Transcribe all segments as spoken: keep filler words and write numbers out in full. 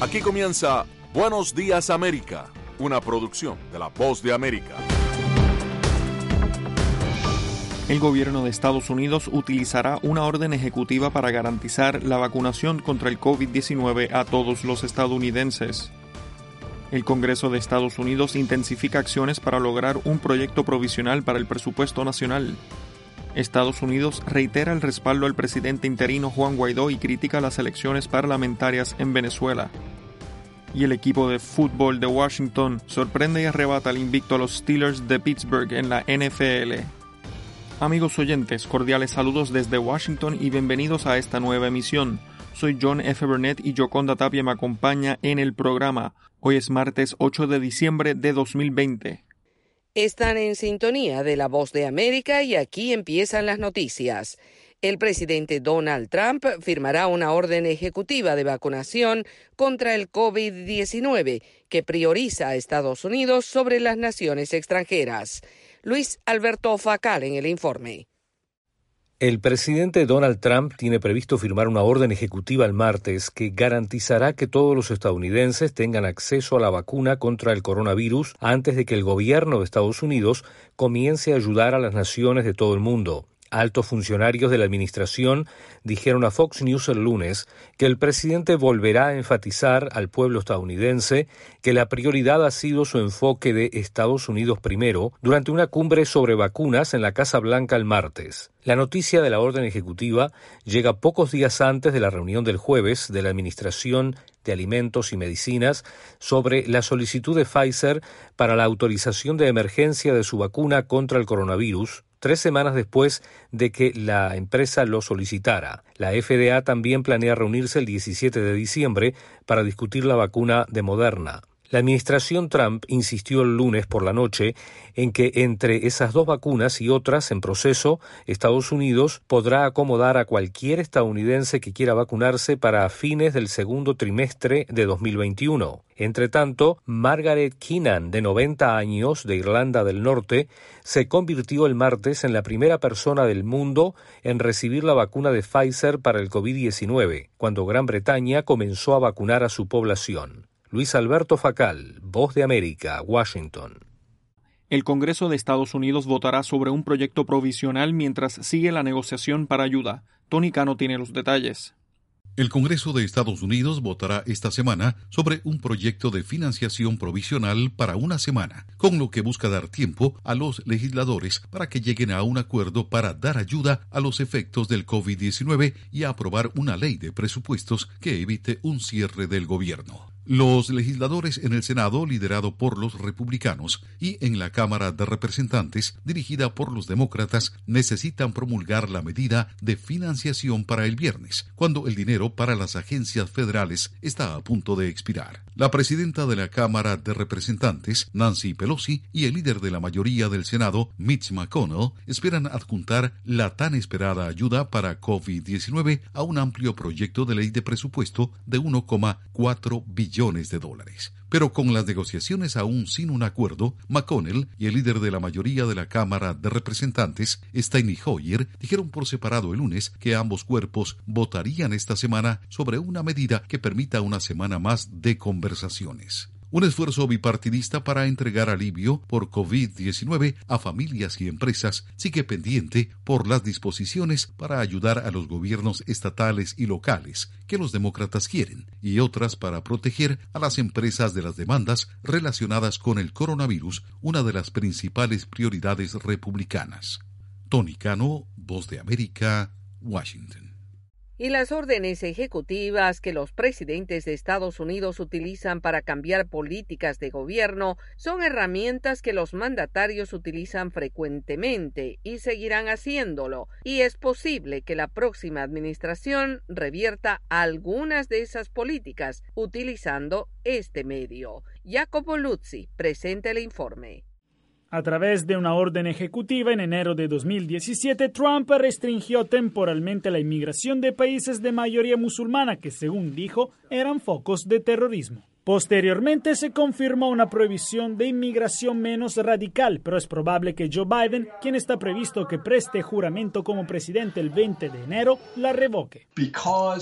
Aquí comienza Buenos Días América, una producción de La Voz de América. El gobierno de Estados Unidos utilizará una orden ejecutiva para garantizar la vacunación contra el COVID diecinueve a todos los estadounidenses. El Congreso de Estados Unidos intensifica acciones para lograr un proyecto provisional para el presupuesto nacional. Estados Unidos reitera el respaldo al presidente interino Juan Guaidó y critica las elecciones parlamentarias en Venezuela. Y el equipo de fútbol de Washington sorprende y arrebata el invicto a los Steelers de Pittsburgh en la N F L. Amigos oyentes, cordiales saludos desde Washington y bienvenidos a esta nueva emisión. Soy John F. Burnett y Yoconda Tapia me acompaña en el programa. Hoy es martes ocho de diciembre de dos mil veinte. Están en sintonía de La Voz de América y aquí empiezan las noticias. El presidente Donald Trump firmará una orden ejecutiva de vacunación contra el COVID diecinueve que prioriza a Estados Unidos sobre las naciones extranjeras. Luis Alberto Facal en el informe. El presidente Donald Trump tiene previsto firmar una orden ejecutiva el martes que garantizará que todos los estadounidenses tengan acceso a la vacuna contra el coronavirus antes de que el gobierno de Estados Unidos comience a ayudar a las naciones de todo el mundo. Altos funcionarios de la administración dijeron a Fox News el lunes que el presidente volverá a enfatizar al pueblo estadounidense que la prioridad ha sido su enfoque de Estados Unidos primero durante una cumbre sobre vacunas en la Casa Blanca el martes. La noticia de la orden ejecutiva llega pocos días antes de la reunión del jueves de la Administración de Alimentos y Medicinas sobre la solicitud de Pfizer para la autorización de emergencia de su vacuna contra el coronavirus, tres semanas después de que la empresa lo solicitara. La F D A también planea reunirse el diecisiete de diciembre para discutir la vacuna de Moderna. La administración Trump insistió el lunes por la noche en que entre esas dos vacunas y otras en proceso, Estados Unidos podrá acomodar a cualquier estadounidense que quiera vacunarse para fines del segundo trimestre de dos mil veintiuno. Entre tanto, Margaret Keenan, de noventa años, de Irlanda del Norte, se convirtió el martes en la primera persona del mundo en recibir la vacuna de Pfizer para el COVID diecinueve, cuando Gran Bretaña comenzó a vacunar a su población. Luis Alberto Facal, Voz de América, Washington. El Congreso de Estados Unidos votará sobre un proyecto provisional mientras sigue la negociación para ayuda. Tony Cano tiene los detalles. El Congreso de Estados Unidos votará esta semana sobre un proyecto de financiación provisional para una semana, con lo que busca dar tiempo a los legisladores para que lleguen a un acuerdo para dar ayuda a los efectos del COVID diecinueve y aprobar una ley de presupuestos que evite un cierre del gobierno. Los legisladores en el Senado, liderado por los republicanos, y en la Cámara de Representantes, dirigida por los demócratas, necesitan promulgar la medida de financiación para el viernes, cuando el dinero para las agencias federales está a punto de expirar. La presidenta de la Cámara de Representantes, Nancy Pelosi, y el líder de la mayoría del Senado, Mitch McConnell, esperan adjuntar la tan esperada ayuda para COVID diecinueve a un amplio proyecto de ley de presupuesto de uno coma cuatro billones de dólares. Pero con las negociaciones aún sin un acuerdo, McConnell y el líder de la mayoría de la Cámara de Representantes, Steny Hoyer, dijeron por separado el lunes que ambos cuerpos votarían esta semana sobre una medida que permita una semana más de conversaciones. Un esfuerzo bipartidista para entregar alivio por COVID diecinueve a familias y empresas sigue pendiente por las disposiciones para ayudar a los gobiernos estatales y locales que los demócratas quieren y otras para proteger a las empresas de las demandas relacionadas con el coronavirus, una de las principales prioridades republicanas. Tony Cano, Voz de América, Washington. Y las órdenes ejecutivas que los presidentes de Estados Unidos utilizan para cambiar políticas de gobierno son herramientas que los mandatarios utilizan frecuentemente y seguirán haciéndolo, y es posible que la próxima administración revierta algunas de esas políticas utilizando este medio. Jacopo Luzzi presenta el informe. A través de una orden ejecutiva en enero de dos mil diecisiete, Trump restringió temporalmente la inmigración de países de mayoría musulmana que, según dijo, eran focos de terrorismo. Posteriormente se confirmó una prohibición de inmigración menos radical, pero es probable que Joe Biden, quien está previsto que preste juramento como presidente el veinte de enero, la revoque. Because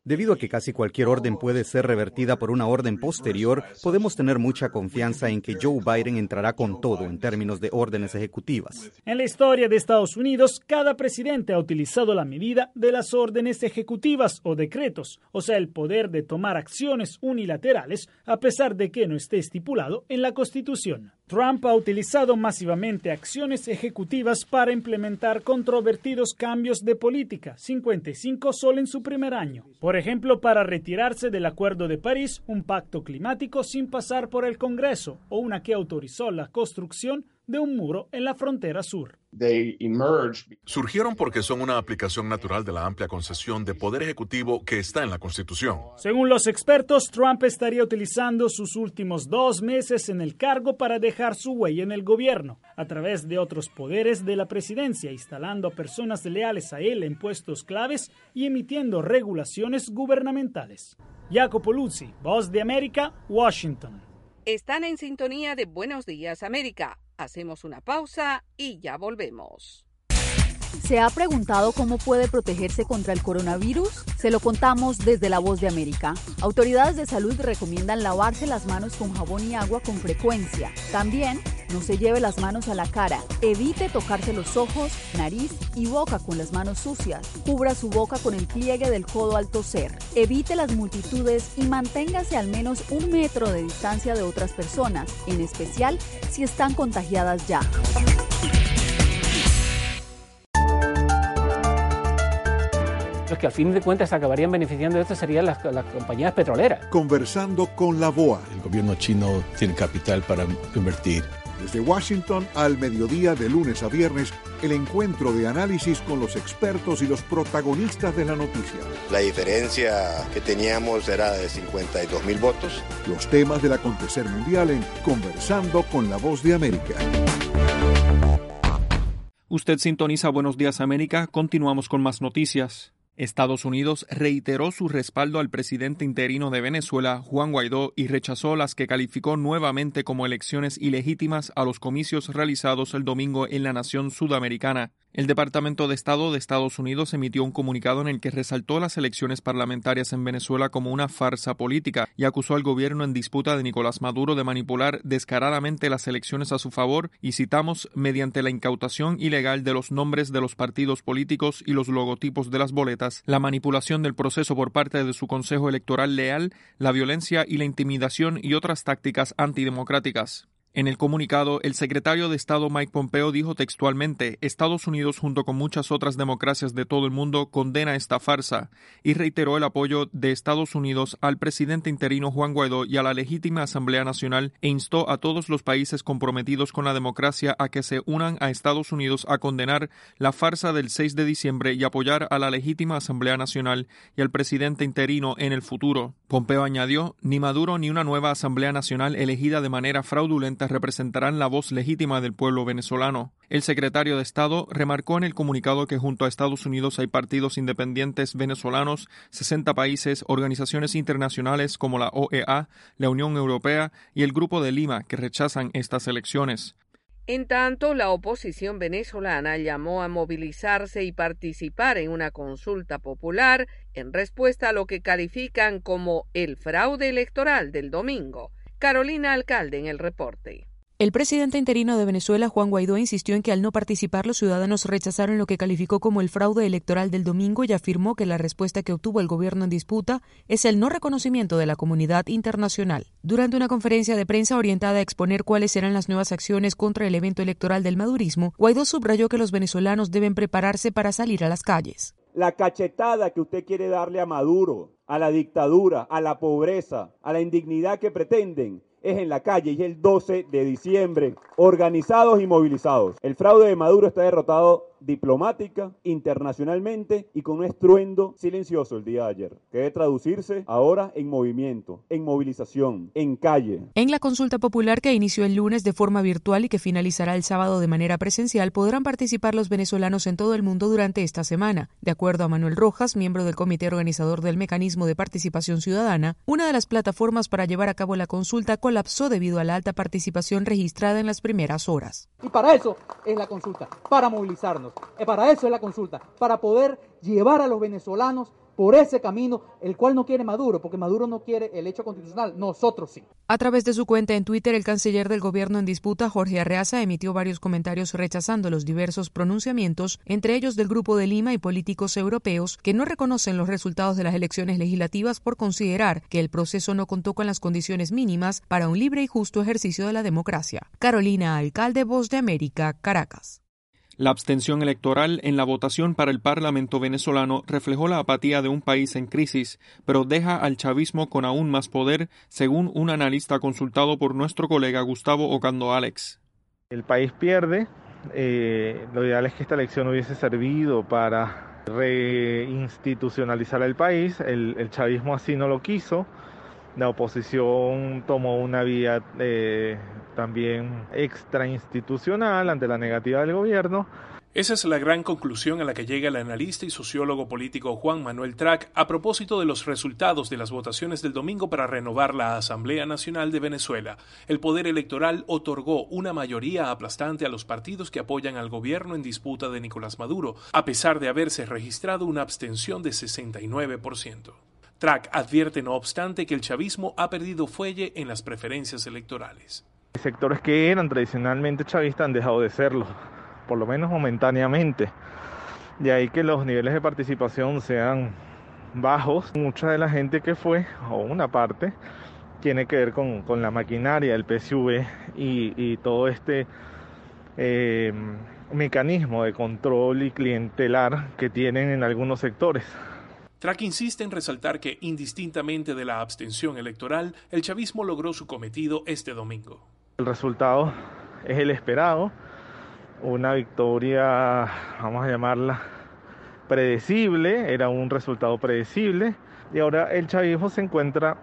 Debido a que casi cualquier orden puede ser revertida por una orden posterior, podemos tener mucha confianza en que Joe Biden entrará con todo en términos de órdenes ejecutivas. En la historia de Estados Unidos, cada presidente ha utilizado la medida de las órdenes ejecutivas o decretos, o sea, el poder de tomar acciones unilaterales a pesar de que no esté estipulado en la Constitución. Trump ha utilizado masivamente acciones ejecutivas para implementar controvertidos cambios de política, cincuenta y cinco solo en su primer año. Por ejemplo, para retirarse del Acuerdo de París, un pacto climático sin pasar por el Congreso, o una que autorizó la construcción de un muro en la frontera sur. Surgieron porque son una aplicación natural de la amplia concesión de poder ejecutivo que está en la Constitución. Según los expertos, Trump estaría utilizando sus últimos dos meses en el cargo para dejar su huella en el gobierno, a través de otros poderes de la presidencia, instalando a personas leales a él en puestos claves y emitiendo regulaciones gubernamentales. Jacopo Luzzi, Voz de América, Washington. Están en sintonía de Buenos Días, América. Hacemos una pausa y ya volvemos. ¿Se ha preguntado cómo puede protegerse contra el coronavirus? Se lo contamos desde La Voz de América. Autoridades de salud recomiendan lavarse las manos con jabón y agua con frecuencia. También, no se lleve las manos a la cara. Evite tocarse los ojos, nariz y boca con las manos sucias. Cubra su boca con el pliegue del codo al toser. Evite las multitudes y manténgase al menos un metro de distancia de otras personas, en especial si están contagiadas ya. Los que al fin de cuentas acabarían beneficiando de esto serían las, las compañías petroleras. Conversando con la B O A. El gobierno chino tiene capital para invertir. Desde Washington al mediodía de lunes a viernes, el encuentro de análisis con los expertos y los protagonistas de la noticia. La diferencia que teníamos era de cincuenta y dos mil votos. Los temas del acontecer mundial en Conversando con la Voz de América. Usted sintoniza Buenos Días América. Continuamos con más noticias. Estados Unidos reiteró su respaldo al presidente interino de Venezuela, Juan Guaidó, y rechazó las que calificó nuevamente como elecciones ilegítimas a los comicios realizados el domingo en la nación sudamericana. El Departamento de Estado de Estados Unidos emitió un comunicado en el que resaltó las elecciones parlamentarias en Venezuela como una farsa política y acusó al gobierno en disputa de Nicolás Maduro de manipular descaradamente las elecciones a su favor y, citamos, mediante la incautación ilegal de los nombres de los partidos políticos y los logotipos de las boletas, la manipulación del proceso por parte de su Consejo Electoral leal, la violencia y la intimidación y otras tácticas antidemocráticas. En el comunicado, el secretario de Estado Mike Pompeo dijo textualmente: Estados Unidos, junto con muchas otras democracias de todo el mundo, condena esta farsa, y reiteró el apoyo de Estados Unidos al presidente interino Juan Guaidó y a la legítima Asamblea Nacional, e instó a todos los países comprometidos con la democracia a que se unan a Estados Unidos a condenar la farsa del seis de diciembre y apoyar a la legítima Asamblea Nacional y al presidente interino en el futuro. Pompeo añadió: ni Maduro ni una nueva Asamblea Nacional elegida de manera fraudulenta representarán la voz legítima del pueblo venezolano. El secretario de Estado remarcó en el comunicado que junto a Estados Unidos hay partidos independientes venezolanos, sesenta países, organizaciones internacionales como la O E A, la Unión Europea y el Grupo de Lima que rechazan estas elecciones. En tanto, la oposición venezolana llamó a movilizarse y participar en una consulta popular en respuesta a lo que califican como el fraude electoral del domingo. Carolina Alcalde en el reporte. El presidente interino de Venezuela, Juan Guaidó, insistió en que al no participar los ciudadanos rechazaron lo que calificó como el fraude electoral del domingo y afirmó que la respuesta que obtuvo el gobierno en disputa es el no reconocimiento de la comunidad internacional. Durante una conferencia de prensa orientada a exponer cuáles serán las nuevas acciones contra el evento electoral del madurismo, Guaidó subrayó que los venezolanos deben prepararse para salir a las calles. La cachetada que usted quiere darle a Maduro, a la dictadura, a la pobreza, a la indignidad que pretenden, es en la calle y es el doce de diciembre, organizados y movilizados. El fraude de Maduro está derrotado diplomática, internacionalmente y con un estruendo silencioso el día de ayer, que debe traducirse ahora en movimiento, en movilización, en calle. En la consulta popular que inició el lunes de forma virtual y que finalizará el sábado de manera presencial, podrán participar los venezolanos en todo el mundo durante esta semana. De acuerdo a Manuel Rojas, miembro del comité organizador del Mecanismo de Participación Ciudadana, una de las plataformas para llevar a cabo la consulta colapsó debido a la alta participación registrada en las primeras horas. Y para eso es la consulta, para movilizarnos. Para eso es la consulta, para poder llevar a los venezolanos por ese camino, el cual no quiere Maduro, porque Maduro no quiere el hecho constitucional, nosotros sí. A través de su cuenta en Twitter, el canciller del gobierno en disputa, Jorge Arreaza, emitió varios comentarios rechazando los diversos pronunciamientos, entre ellos del Grupo de Lima y políticos europeos, que no reconocen los resultados de las elecciones legislativas por considerar que el proceso no contó con las condiciones mínimas para un libre y justo ejercicio de la democracia. Carolina Alcalde, Voz de América, Caracas. La abstención electoral en la votación para el Parlamento venezolano reflejó la apatía de un país en crisis, pero deja al chavismo con aún más poder, según un analista consultado por nuestro colega Gustavo Ocando Alex. El país pierde, eh, lo ideal es que esta elección hubiese servido para reinstitucionalizar el país, el, el chavismo así no lo quiso. La oposición tomó una vía eh, también extrainstitucional ante la negativa del gobierno. Esa es la gran conclusión a la que llega el analista y sociólogo político Juan Manuel Trac a propósito de los resultados de las votaciones del domingo para renovar la Asamblea Nacional de Venezuela. El poder electoral otorgó una mayoría aplastante a los partidos que apoyan al gobierno en disputa de Nicolás Maduro, a pesar de haberse registrado una abstención de sesenta y nueve por ciento. Trac advierte, no obstante, que el chavismo ha perdido fuelle en las preferencias electorales. Sectores que eran tradicionalmente chavistas han dejado de serlo, por lo menos momentáneamente. De ahí que los niveles de participación sean bajos. Mucha de la gente que fue, o una parte, tiene que ver con, con la maquinaria del P S U V y, y todo este eh, mecanismo de control y clientelar que tienen en algunos sectores. Trac insiste en resaltar que, indistintamente de la abstención electoral, el chavismo logró su cometido este domingo. El resultado es el esperado, una victoria, vamos a llamarla, predecible, era un resultado predecible, y ahora el chavismo se encuentra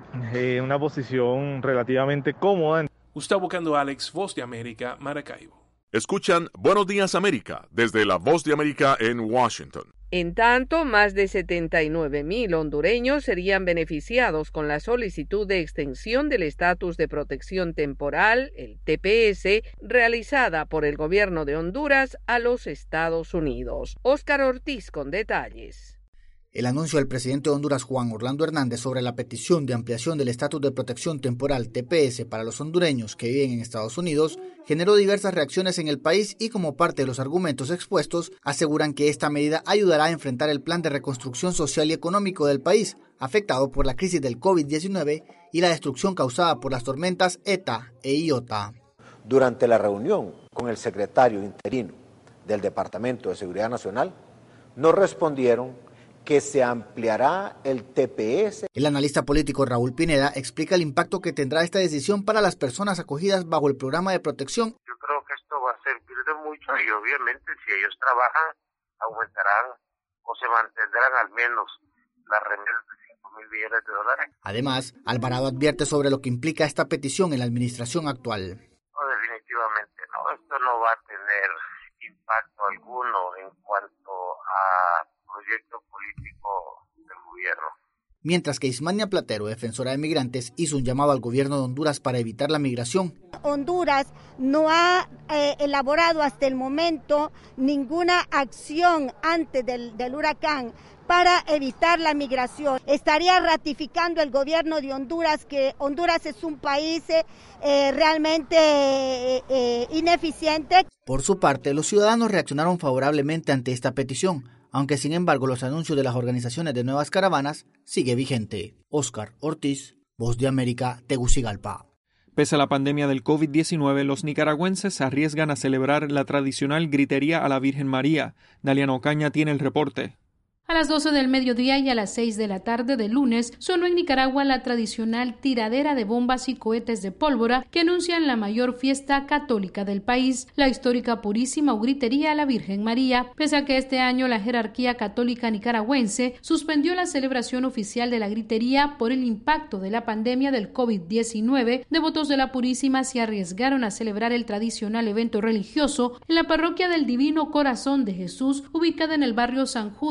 en una posición relativamente cómoda. Gustavo Cando Alex, Voz de América, Maracaibo. Escuchan Buenos Días América, desde la Voz de América en Washington. En tanto, más de setenta y nueve mil hondureños serían beneficiados con la solicitud de extensión del estatus de protección temporal, el T P S, realizada por el gobierno de Honduras a los Estados Unidos. Óscar Ortiz con detalles. El anuncio del presidente de Honduras, Juan Orlando Hernández, sobre la petición de ampliación del estatus de protección temporal T P S para los hondureños que viven en Estados Unidos generó diversas reacciones en el país y, como parte de los argumentos expuestos, aseguran que esta medida ayudará a enfrentar el plan de reconstrucción social y económico del país, afectado por la crisis del COVID diecinueve y la destrucción causada por las tormentas ETA e IOTA. Durante la reunión con el secretario interino del Departamento de Seguridad Nacional, nos respondieron que se ampliará el T P S. El analista político Raúl Pineda explica el impacto que tendrá esta decisión para las personas acogidas bajo el programa de protección. Yo creo que esto va a servir de mucho y obviamente si ellos trabajan aumentarán o se mantendrán al menos las remesas de cinco mil millones de dólares. Además, Alvarado advierte sobre lo que implica esta petición en la administración actual. No, definitivamente no, esto no va a tener impacto alguno en cuanto a proyecto político del gobierno. Mientras que Ismania Platero, defensora de migrantes, hizo un llamado al gobierno de Honduras para evitar la migración. Honduras no ha eh, elaborado hasta el momento ninguna acción antes del, del huracán para evitar la migración. Estaría ratificando el gobierno de Honduras que Honduras es un país eh, realmente eh, eh, ineficiente. Por su parte, los ciudadanos reaccionaron favorablemente ante esta petición, aunque sin embargo los anuncios de las organizaciones de nuevas caravanas sigue vigente. Óscar Ortiz, Voz de América, Tegucigalpa. Pese a la pandemia del COVID diecinueve, los nicaragüenses se arriesgan a celebrar la tradicional gritería a la Virgen María. Daliana Ocaña tiene el reporte. A las doce del mediodía y a las seis de la tarde de lunes sonó en Nicaragua la tradicional tiradera de bombas y cohetes de pólvora que anuncian la mayor fiesta católica del país, la histórica Purísima o Gritería a la Virgen María. Pese a que este año la jerarquía católica nicaragüense suspendió la celebración oficial de la gritería por el impacto de la pandemia del COVID diecinueve, devotos de la Purísima se arriesgaron a celebrar el tradicional evento religioso en la parroquia del Divino Corazón de Jesús, ubicada en el barrio San Judas, en el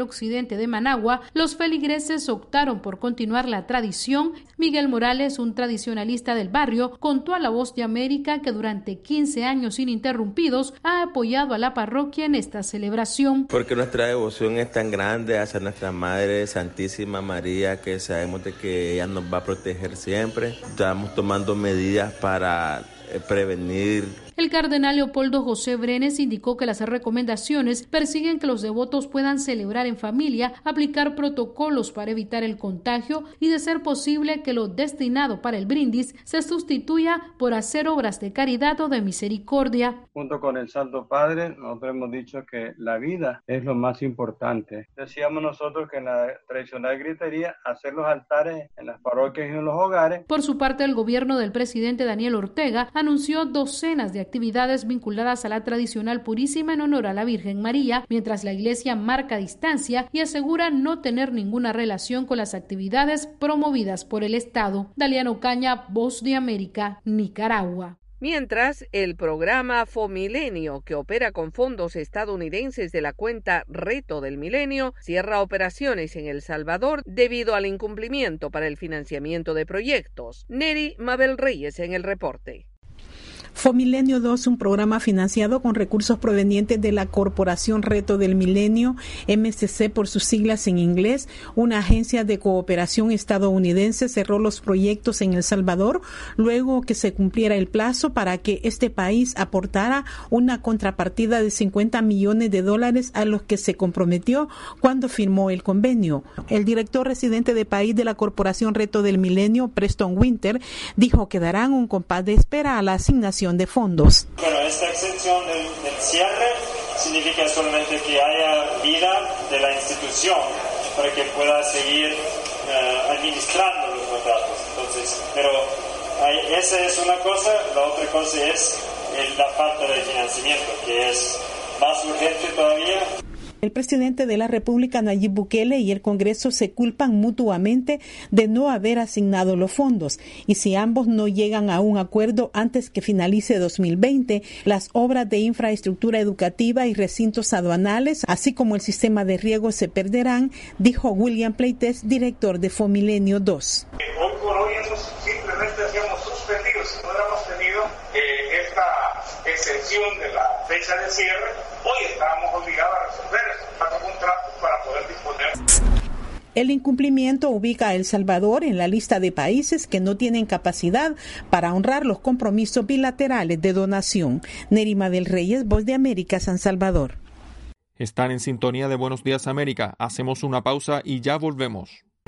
el occidente de Managua, los feligreses optaron por continuar la tradición. Miguel Morales, un tradicionalista del barrio, contó a La Voz de América que durante quince años ininterrumpidos ha apoyado a la parroquia en esta celebración. Porque nuestra devoción es tan grande hacia nuestra Madre Santísima María, que sabemos de que ella nos va a proteger siempre. Estamos tomando medidas para prevenir. El cardenal Leopoldo José Brenes indicó que las recomendaciones persiguen que los devotos puedan celebrar en familia, aplicar protocolos para evitar el contagio y, de ser posible, que lo destinado para el brindis se sustituya por hacer obras de caridad o de misericordia. Junto con el Santo Padre, nosotros hemos dicho que la vida es lo más importante. Decíamos nosotros que en la tradicional gritería, hacer los altares en las parroquias y en los hogares. Por su parte, el gobierno del presidente Daniel Ortega anunció docenas de actividades vinculadas a la tradicional Purísima en honor a la Virgen María, mientras la Iglesia marca distancia y asegura no tener ninguna relación con las actividades promovidas por el Estado. Daliano Caña, Voz de América, Nicaragua. Mientras, el programa Fomilenio, que opera con fondos estadounidenses de la cuenta Reto del Milenio, cierra operaciones en El Salvador debido al incumplimiento para el financiamiento de proyectos. Neri Mabel Reyes en el reporte. Fomilenio dos, un programa financiado con recursos provenientes de la Corporación Reto del Milenio, M S C por sus siglas en inglés, una agencia de cooperación estadounidense, cerró los proyectos en El Salvador luego que se cumpliera el plazo para que este país aportara una contrapartida de cincuenta millones de dólares a los que se comprometió cuando firmó el convenio. El director residente de país de la Corporación Reto del Milenio, Preston Winter, dijo que darán un compás de espera a la asignación de fondos. Bueno, esta exención del, del cierre significa solamente que haya vida de la institución para que pueda seguir uh, administrando los contratos. Entonces, pero hay, esa es una cosa, la otra cosa es el, la falta de financiamiento, que es más urgente todavía. El presidente de la República, Nayib Bukele, y el Congreso se culpan mutuamente de no haber asignado los fondos, y si ambos no llegan a un acuerdo antes que finalice dos mil veinte, las obras de infraestructura educativa y recintos aduanales, así como el sistema de riego, se perderán, dijo William Pleites, director de Fomilenio dos. Hoy por hoy hemos, simplemente hemos suspendido, si no hubiéramos tenido eh, esta exención de la fecha de cierre, hoy estábamos obligados a resolver esos contratos para poder disponer. El incumplimiento ubica a El Salvador en la lista de países que no tienen capacidad para honrar los compromisos bilaterales de donación. Nerima del Reyes, Voz de América, San Salvador. Están en sintonía de Buenos Días América. Hacemos una pausa y ya volvemos.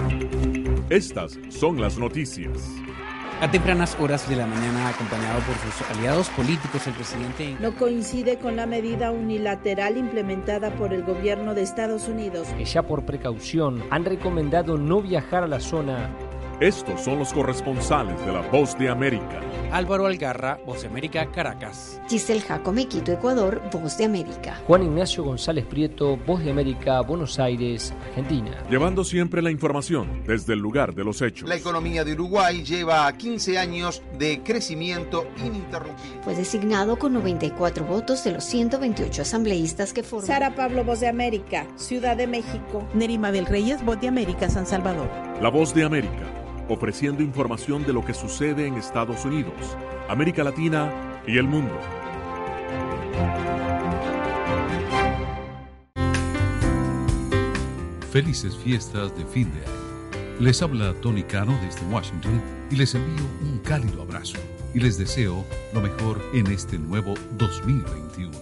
Estas son las noticias. A tempranas horas de la mañana, acompañado por sus aliados políticos, el presidente no coincide con la medida unilateral implementada por el gobierno de Estados Unidos, que ya por precaución han recomendado no viajar a la zona. Estos son los corresponsales de La Voz de América. Álvaro Algarra, Voz de América, Caracas. Giselle Jacome, Quito, Ecuador, Voz de América. Juan Ignacio González Prieto, Voz de América, Buenos Aires, Argentina. Llevando siempre la información desde el lugar de los hechos. La economía de Uruguay lleva quince años de crecimiento ininterrumpido. Fue designado con noventa y cuatro votos de los ciento veintiocho asambleístas que forman. Sara Pablo, Voz de América, Ciudad de México. Nerima del Reyes, Voz de América, San Salvador. La Voz de América, ofreciendo información de lo que sucede en Estados Unidos, América Latina y el mundo. Felices fiestas de fin de año. Les habla Tony Cano desde Washington y les envío un cálido abrazo y les deseo lo mejor en este nuevo dos mil veintiuno.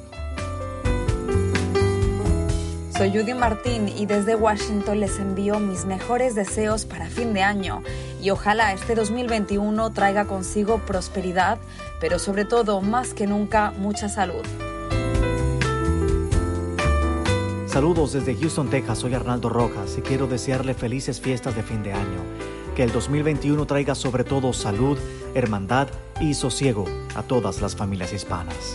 Soy Judy Martín y desde Washington les envío mis mejores deseos para fin de año y ojalá este dos mil veintiuno traiga consigo prosperidad, pero sobre todo, más que nunca, mucha salud. Saludos desde Houston, Texas. Soy Arnaldo Rojas y quiero desearle felices fiestas de fin de año. Que el dos mil veintiuno traiga sobre todo salud, hermandad y sosiego a todas las familias hispanas.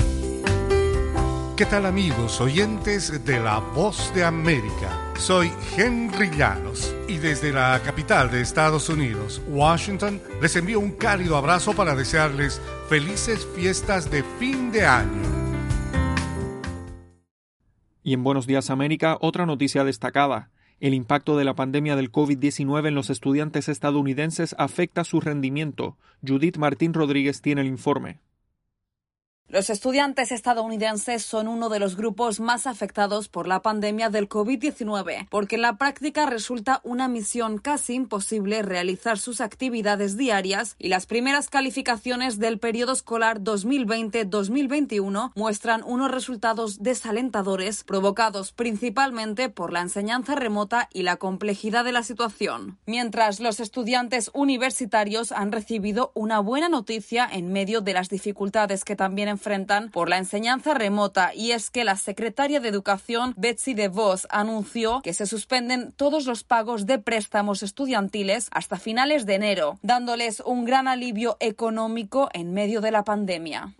¿Qué tal, amigos oyentes de La Voz de América? Soy Henry Llanos y desde la capital de Estados Unidos, Washington, les envío un cálido abrazo para desearles felices fiestas de fin de año. Y en Buenos Días América, otra noticia destacada. El impacto de la pandemia del COVID diecinueve en los estudiantes estadounidenses afecta su rendimiento. Judith Martín Rodríguez tiene el informe. Los estudiantes estadounidenses son uno de los grupos más afectados por la pandemia del COVID diecinueve, porque en la práctica resulta una misión casi imposible realizar sus actividades diarias y las primeras calificaciones del periodo escolar dos mil veinte dos mil veintiuno muestran unos resultados desalentadores provocados principalmente por la enseñanza remota y la complejidad de la situación. Mientras los estudiantes universitarios han recibido una buena noticia en medio de las dificultades que también enfrentan por la enseñanza remota, y es que la secretaria de Educación, Betsy DeVos, anunció que se suspenden todos los pagos de préstamos estudiantiles hasta finales de enero, dándoles un gran alivio económico en medio de la pandemia.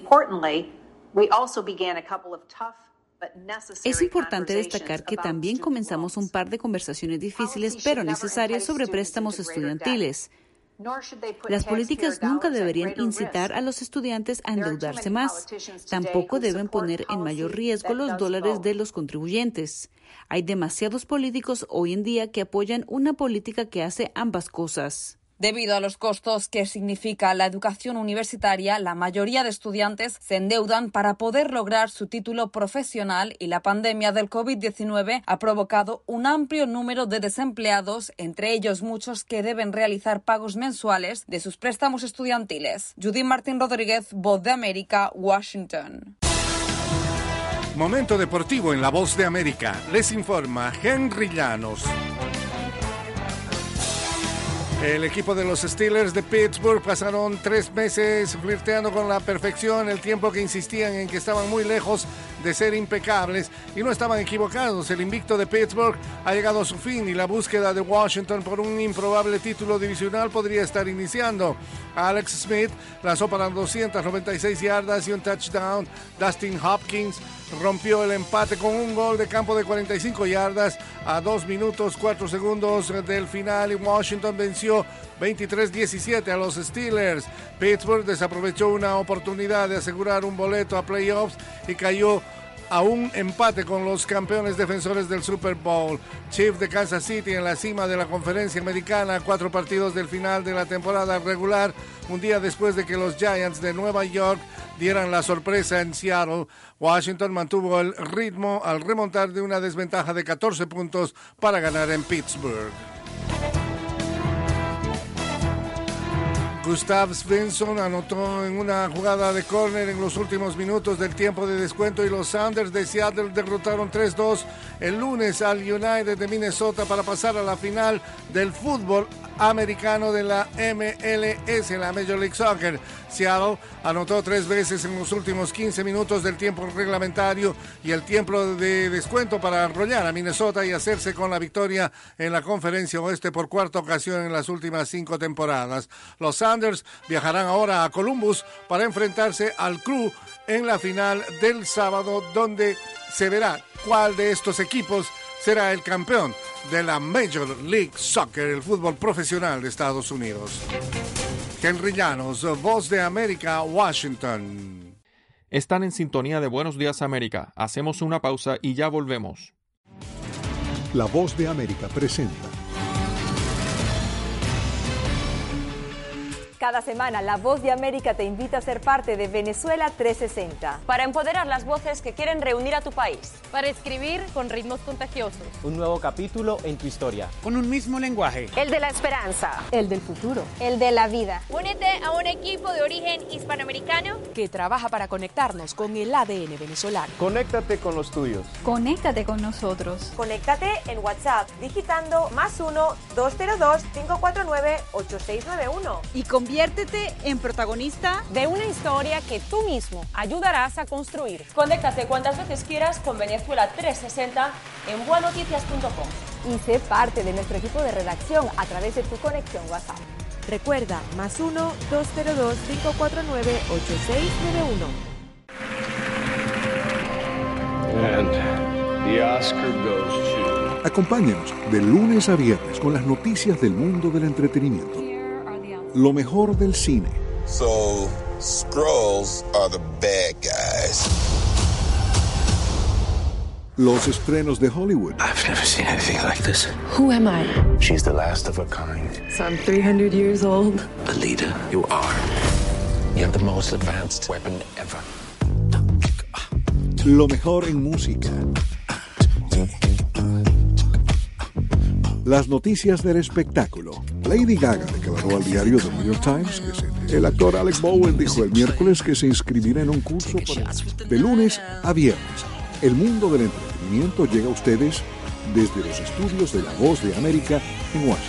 Es importante destacar que también comenzamos un par de conversaciones difíciles pero necesarias sobre préstamos estudiantiles. Las políticas nunca deberían incitar a los estudiantes a endeudarse más. Tampoco deben poner en mayor riesgo los dólares de los contribuyentes. Hay demasiados políticos hoy en día que apoyan una política que hace ambas cosas. Debido a los costos que significa la educación universitaria, la mayoría de estudiantes se endeudan para poder lograr su título profesional, y la pandemia del COVID diecinueve ha provocado un amplio número de desempleados, entre ellos muchos que deben realizar pagos mensuales de sus préstamos estudiantiles. Judith Martín Rodríguez, Voz de América, Washington. Momento deportivo en La Voz de América. Les informa Henry Llanos. El equipo de los Steelers de Pittsburgh pasaron tres meses flirteando con la perfección, el tiempo que insistían en que estaban muy lejos de ser impecables, y no estaban equivocados. El invicto de Pittsburgh ha llegado a su fin y la búsqueda de Washington por un improbable título divisional podría estar iniciando. Alex Smith lanzó para doscientas noventa y seis yardas y un touchdown. Dustin Hopkins rompió el empate con un gol de campo de cuarenta y cinco yardas a dos minutos cuatro segundos del final, y Washington venció veintitrés diecisiete a los Steelers. Pittsburgh desaprovechó una oportunidad de asegurar un boleto a playoffs y cayó a un empate con los campeones defensores del Super Bowl. Chiefs de Kansas City en la cima de la conferencia americana, cuatro partidos del final de la temporada regular, un día después de que los Giants de Nueva York dieran la sorpresa en Seattle. Washington mantuvo el ritmo al remontar de una desventaja de catorce puntos para ganar en Pittsburgh. Gustav Svensson anotó en una jugada de córner en los últimos minutos del tiempo de descuento, y los Sounders de Seattle derrotaron tres dos el lunes al United de Minnesota para pasar a la final del fútbol americano de la M L S, la Major League Soccer. Seattle anotó tres veces en los últimos quince minutos del tiempo reglamentario y el tiempo de descuento para arrollar a Minnesota y hacerse con la victoria en la Conferencia Oeste por cuarta ocasión en las últimas cinco temporadas. Los Sounders viajarán ahora a Columbus para enfrentarse al Crew en la final del sábado, donde se verá cuál de estos equipos será el campeón de la Major League Soccer, el fútbol profesional de Estados Unidos. Henry Llanos, Voz de América, Washington. Están en sintonía de Buenos Días América. Hacemos una pausa y ya volvemos. La Voz de América presenta. Cada semana, La Voz de América te invita a ser parte de Venezuela trescientos sesenta. Para empoderar las voces que quieren reunir a tu país. Para escribir con ritmos contagiosos. Un nuevo capítulo en tu historia. Con un mismo lenguaje. El de la esperanza. El del futuro. El de la vida. Únete a un equipo de origen hispanoamericano que trabaja para conectarnos con el A D N venezolano. Conéctate con los tuyos. Conéctate con nosotros. Conéctate en WhatsApp digitando más uno, dos cero dos, cinco cuatro nueve, ocho seis nueve uno. Y conviértete en protagonista de una historia que tú mismo ayudarás a construir. Conéctate cuantas veces quieras con Venezuela trescientos sesenta en buenoticias punto com. Y sé parte de nuestro equipo de redacción a través de tu conexión WhatsApp. Recuerda, más uno, dos cero dos, cinco cuatro nueve, ocho seis nueve uno. And the Oscar goes to... Acompáñanos de lunes a viernes con las noticias del mundo del entretenimiento. Lo mejor del cine. So, Skrulls are the bad guys. los estrenos de Hollywood. I've never seen anything like this. Who am I? She's the last of her kind. So I'm three hundred years old. The leader you are. You have the most advanced weapon ever. Lo mejor en música. Las noticias del espectáculo. Lady Gaga declaró al diario The New York Times que se... El actor Alec Bowen dijo el miércoles que se inscribirá en un curso para... de lunes a viernes. El mundo del entretenimiento llega a ustedes desde los estudios de La Voz de América en Washington.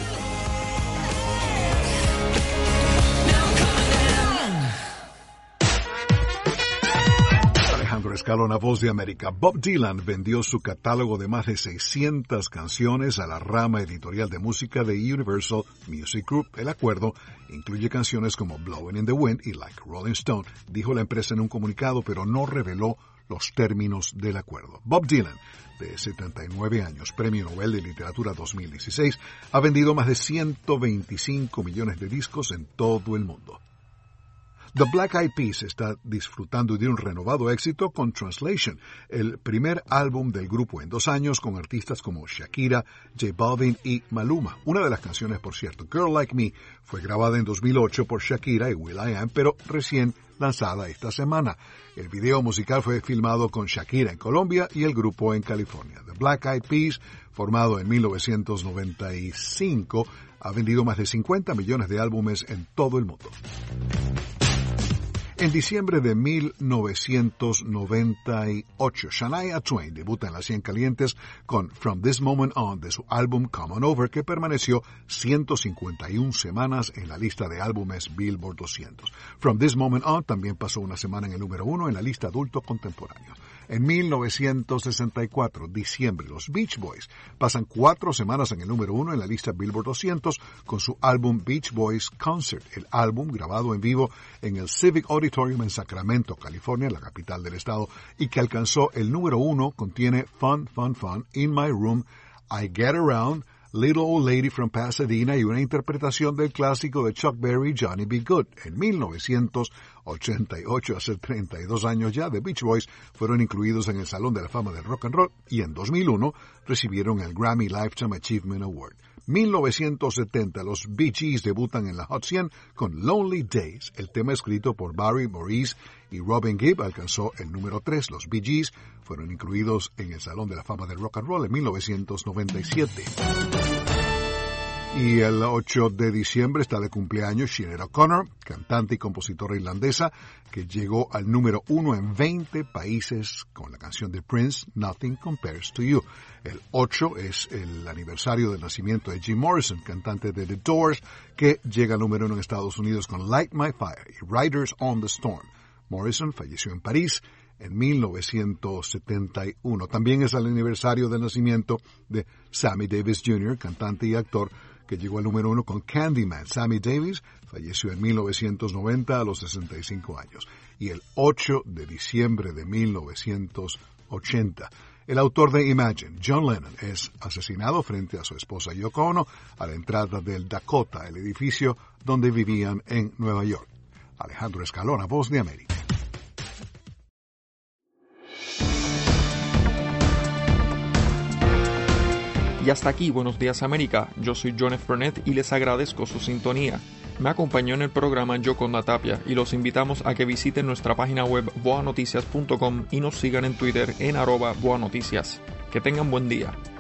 Escalona, Voz de América. Bob Dylan vendió su catálogo de más de seiscientas canciones a la rama editorial de música de Universal Music Group. El acuerdo incluye canciones como Blowing in the Wind y Like Rolling Stone, dijo la empresa en un comunicado, pero no reveló los términos del acuerdo. Bob Dylan, de setenta y nueve años, Premio Nobel de Literatura dos mil dieciséis, ha vendido más de ciento veinticinco millones de discos en todo el mundo. The Black Eyed Peas está disfrutando de un renovado éxito con Translation, el primer álbum del grupo en dos años con artistas como Shakira, J Balvin y Maluma. Una de las canciones, por cierto, Girl Like Me, fue grabada en dos mil ocho por Shakira y will.i.am, pero recién lanzada esta semana. El video musical fue filmado con Shakira en Colombia y el grupo en California. The Black Eyed Peas, formado en mil novecientos noventa y cinco, ha vendido más de cincuenta millones de álbumes en todo el mundo. En diciembre de mil novecientos noventa y ocho, Shania Twain debuta en las cien calientes con From This Moment On de su álbum Come On Over, que permaneció ciento cincuenta y una semanas en la lista de álbumes Billboard doscientos. From This Moment On también pasó una semana en el número uno en la lista adulto contemporáneo. En mil novecientos sesenta y cuatro, diciembre, los Beach Boys pasan cuatro semanas en el número uno en la lista Billboard doscientos con su álbum Beach Boys Concert. El álbum, grabado en vivo en el Civic Auditorium en Sacramento, California, la capital del estado, y que alcanzó el número uno, contiene Fun, Fun, Fun, In My Room, I Get Around, Little Old Lady from Pasadena y una interpretación del clásico de Chuck Berry, Johnny B. Good. En mil novecientos ochenta y ocho, hace treinta y dos años ya, The Beach Boys fueron incluidos en el Salón de la Fama del Rock and Roll y en dos mil uno recibieron el Grammy Lifetime Achievement Award. mil novecientos setenta, los Bee Gees debutan en la Hot cien con Lonely Days. El tema escrito por Barry Maurice y Robin Gibb alcanzó el número tres. Los Bee Gees fueron incluidos en el Salón de la Fama del Rock and Roll en mil novecientos noventa y siete. Y el ocho de diciembre está de cumpleaños Sinéad O'Connor, cantante y compositora irlandesa, que llegó al número uno en veinte países con la canción de Prince, Nothing Compares to You. El ocho es el aniversario del nacimiento de Jim Morrison, cantante de The Doors, que llega al número uno en Estados Unidos con Light My Fire y Riders on the Storm. Morrison falleció en París en mil novecientos setenta y uno. También es el aniversario del nacimiento de Sammy Davis junior, cantante y actor, que llegó al número uno con Candyman. Sammy Davis falleció en mil novecientos noventa a los sesenta y cinco años. Y el ocho de diciembre de mil novecientos ochenta, el autor de Imagine, John Lennon, es asesinado frente a su esposa Yoko Ono a la entrada del Dakota, el edificio donde vivían en Nueva York. Alejandro Escalona, Voz de América. Y hasta aquí, Buenos Días América. Yo soy John F. Burnett y les agradezco su sintonía. Me acompañó en el programa Yoconda Tapia y los invitamos a que visiten nuestra página web boa noticias punto com y nos sigan en Twitter en arroba boanoticias. Que tengan buen día.